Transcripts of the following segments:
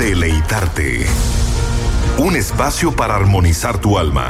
Deleitarte. Un espacio para armonizar tu alma.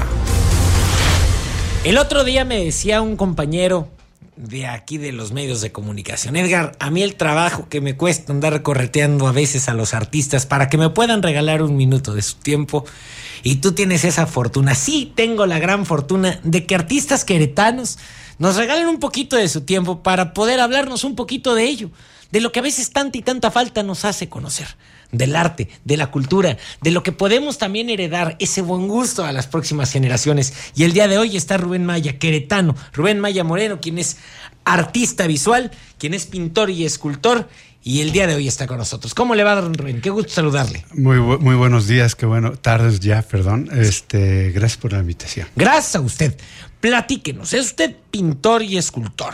El otro día me decía un compañero de aquí de los medios de comunicación: Edgar, a mí el trabajo que me cuesta andar correteando a veces a los artistas para que me puedan regalar un minuto de su tiempo, y tú tienes esa fortuna. Sí, tengo la gran fortuna de que artistas queretanos nos regalen un poquito de su tiempo para poder hablarnos un poquito de ello, de lo que a veces tanta y tanta falta nos hace conocer, del arte, de la cultura, de lo que podemos también heredar, ese buen gusto a las próximas generaciones. Y el día de hoy está Rubén Maya, queretano, Rubén Maya Moreno, quien es artista visual, quien es pintor y escultor, y el día de hoy está con nosotros. ¿Cómo le va, don Rubén? Qué gusto saludarle. Muy buenos días, tardes ya, perdón. Gracias por la invitación. Gracias a usted. Platíquenos, es usted pintor y escultor.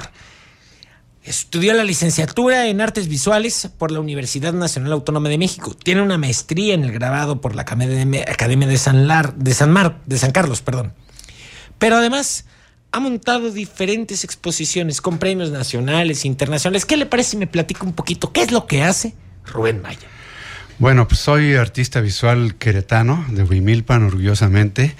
Estudió la licenciatura en Artes Visuales por la Universidad Nacional Autónoma de México. Tiene una maestría en el grabado por la Academia de San Carlos. Pero además ha montado diferentes exposiciones con premios nacionales e internacionales. ¿Qué le parece si me platica un poquito qué es lo que hace Rubén Maya? Bueno, pues soy artista visual queretano, de Huimilpan, orgullosamente.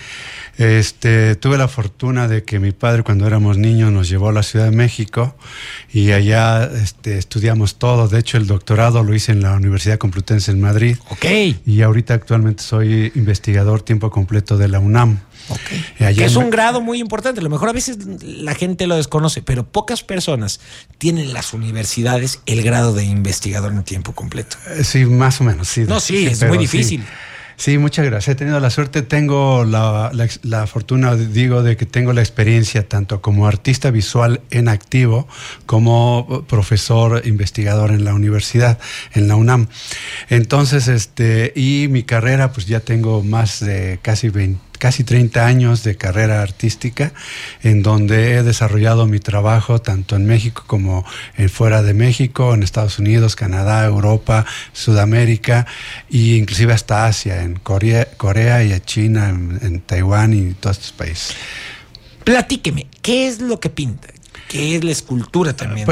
Tuve la fortuna de que mi padre, cuando éramos niños, nos llevó a la Ciudad de México y allá estudiamos todo. De hecho, el doctorado lo hice en la Universidad Complutense en Madrid. Okay. Y ahorita actualmente soy investigador tiempo completo de la UNAM. Okay. Que es un grado muy importante. A lo mejor a veces la gente lo desconoce, pero pocas personas tienen en las universidades el grado de investigador en tiempo completo. Sí, más o menos. Sí, es muy difícil. Sí, muchas gracias. He tenido la suerte, tengo la fortuna, de que tengo la experiencia tanto como artista visual en activo como profesor investigador en la universidad, en la UNAM. Entonces, y mi carrera, pues ya tengo más de casi 30 años de carrera artística, en donde he desarrollado mi trabajo tanto en México como fuera de México, en Estados Unidos, Canadá, Europa, Sudamérica e inclusive hasta Asia, en Corea y en China, en Taiwán y todos estos países. Platíqueme, ¿qué es lo que pinta? ¿Qué es la escultura también?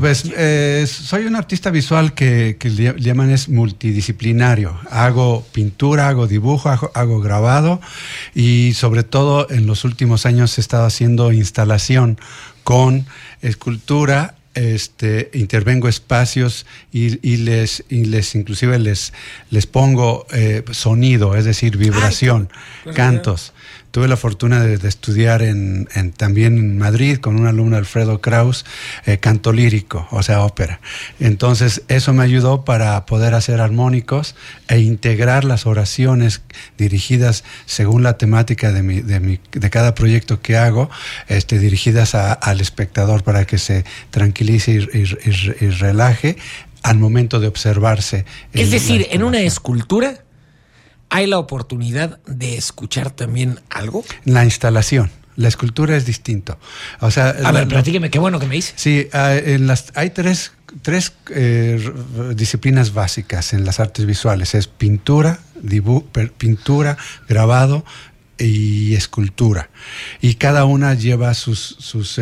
Soy un artista visual que le llaman es multidisciplinario. Hago pintura, hago dibujo, hago grabado, y sobre todo en los últimos años he estado haciendo instalación con escultura. Intervengo espacios y les inclusive les pongo sonido, es decir, vibración, cantos. Tuve la fortuna de estudiar también en Madrid con un alumno, Alfredo Kraus, canto lírico, o sea, ópera. Entonces, eso me ayudó para poder hacer armónicos e integrar las oraciones dirigidas según la temática de cada proyecto que hago, dirigidas al espectador para que se tranquilice y relaje al momento de observarse. Es decir, en una escultura ¿hay la oportunidad de escuchar también algo? La instalación. La escultura es distinto. O sea, a ver, platíqueme, qué bueno que me dice. Sí, hay tres disciplinas básicas en las artes visuales. Es pintura, grabado y escultura. Y cada una lleva sus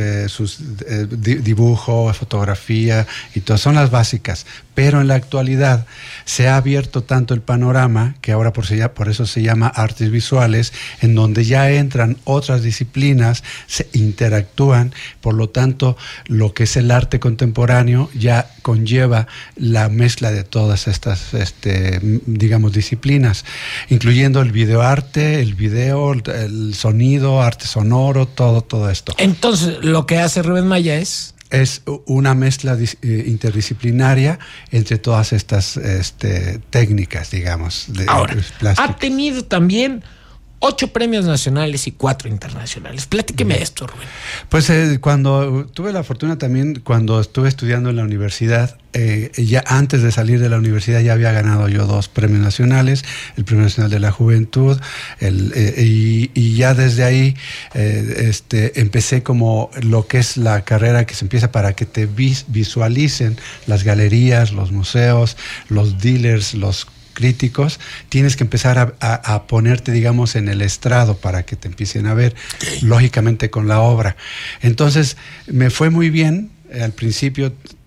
dibujo, fotografía y todas son las básicas. Pero en la actualidad se ha abierto tanto el panorama que ahora por eso se llama artes visuales, en donde ya entran otras disciplinas, se interactúan. Por lo tanto, lo que es el arte contemporáneo ya conlleva la mezcla de todas estas, disciplinas, incluyendo el videoarte, el video, el sonido, arte sonoro, todo esto. Entonces, lo que hace Rubén Maya es una mezcla interdisciplinaria entre todas estas técnicas, digamos. Ahora, ha tenido también 8 premios nacionales y 4 internacionales. Platíqueme esto, Rubén. Pues cuando tuve la fortuna también, cuando estuve estudiando en la universidad, ya antes de salir de la universidad ya había ganado yo 2 premios nacionales, el Premio Nacional de la Juventud, y ya desde ahí empecé como lo que es la carrera que se empieza para que te visualicen las galerías, los museos, los dealers, los críticos. Tienes que empezar a ponerte, digamos, en el estrado para que te empiecen a ver, lógicamente con la obra. Entonces me fue muy bien. Al principio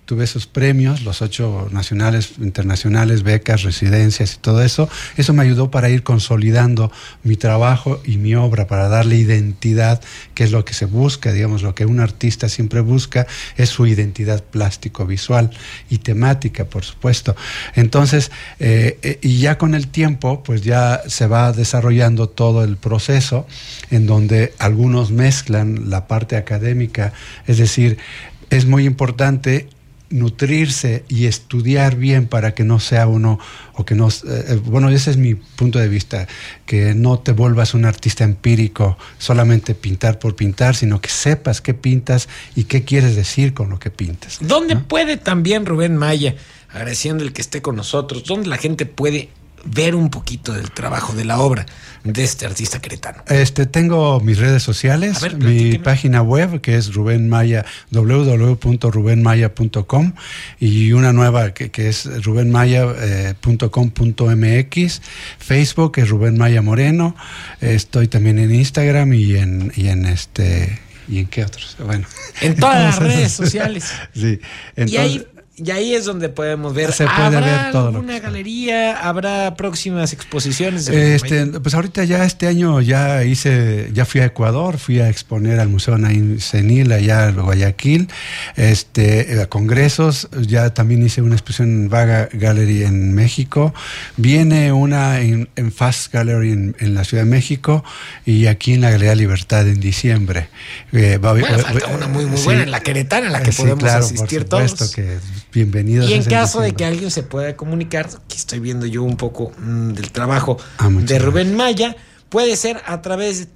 tuve esos premios, los 8 nacionales, internacionales, becas, residencias y todo eso. Eso me ayudó para ir consolidando mi trabajo y mi obra, para darle identidad, que es lo que se busca, digamos, lo que un artista siempre busca es su identidad plástico-visual y temática, por supuesto. Entonces, y ya con el tiempo, pues ya se va desarrollando todo el proceso en donde algunos mezclan la parte académica, es decir, es muy importante nutrirse y estudiar bien para que no sea uno, o que no, bueno, ese es mi punto de vista, que no te vuelvas un artista empírico, solamente pintar por pintar, sino que sepas qué pintas y qué quieres decir con lo que pintas. ¿Dónde puede también Rubén Maya, agradeciendo el que esté con nosotros, dónde la gente puede ver un poquito del trabajo, de la obra de este artista queretano? Tengo mis redes sociales, mi página web, que es Rubén Maya, www.rubenmaya.com, y una nueva que es rubenmaya.com.mx. Facebook es Rubén Maya Moreno. Estoy también en Instagram y en qué otros. Bueno, en todas las redes sociales. Sí. Entonces, Y ahí es donde podemos ver. Se puede ver todo alguna galería? ¿Habrá próximas exposiciones? Pues ahorita ya este año ya fui a Ecuador, fui a exponer al Museo Naim Senil allá en Guayaquil, a congresos, ya también hice una exposición en Vaga Gallery en México, viene una en Fast Gallery en la Ciudad de México, y aquí en la Galería Libertad en diciembre. Falta una muy buena en la queretana, en la que podemos asistir todos. Que bienvenidos. Y en caso de que alguien se pueda comunicar, aquí estoy viendo yo un poco del trabajo de Rubén Maya, puede ser a través de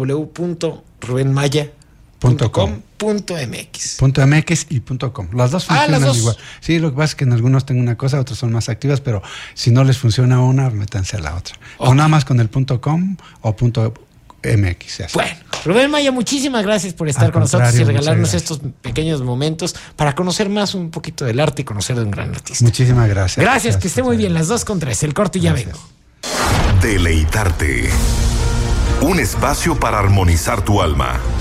www.rubenmaya.com.mx. .mx y .com. Las dos funcionan igual. Sí, lo que pasa es que en algunos tengo una cosa, otros son más activas, pero si no les funciona una, métanse a la otra. Okay. O nada más con el .com o .mx. Bueno, Rubén Maya, muchísimas gracias por estar con nosotros y regalarnos estos pequeños momentos para conocer más un poquito del arte y conocer de un gran artista. Muchísimas gracias. Gracias, que esté muy bien. Las 2:03. El corte y ya vengo. Deleitarte. Un espacio para armonizar tu alma.